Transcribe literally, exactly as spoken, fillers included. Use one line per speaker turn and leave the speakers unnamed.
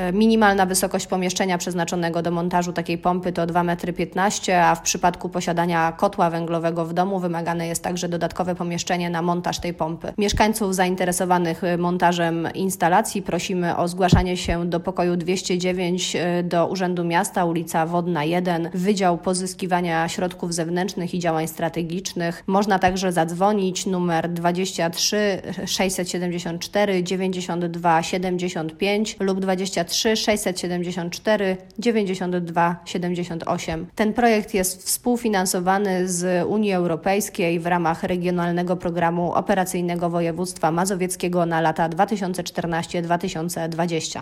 Minimalna wysokość pomieszczenia przeznaczonego do montażu takiej pompy to dwa metry piętnaście, a w przypadku posiadania kotła węglowego w domu wymagane jest także dodatkowe pomieszczenie na montaż tej pompy. Mieszkańców zainteresowanych montażem instalacji prosimy o zgłaszanie się do pokoju dwieście dziewięć do Urzędu Miasta, ulica Wodna jeden, Wydział Pozyskiwania Środków Zewnętrznych i Działań Strategicznych. Można także zadzwonić numer dwadzieścia trzy sześćset siedemdziesiąt cztery dziewięćdziesiąt dwa siedemdziesiąt pięć lub dwadzieścia trzy sześćset siedemdziesiąt cztery dziewięćdziesiąt dwa siedemdziesiąt osiem. Ten projekt jest współfinansowany z Unii Europejskiej w ramach Regionalnego Programu Operacyjnego Województwa Mazowieckiego na lata dwa tysiące czternaście do dwa tysiące dwudziestego.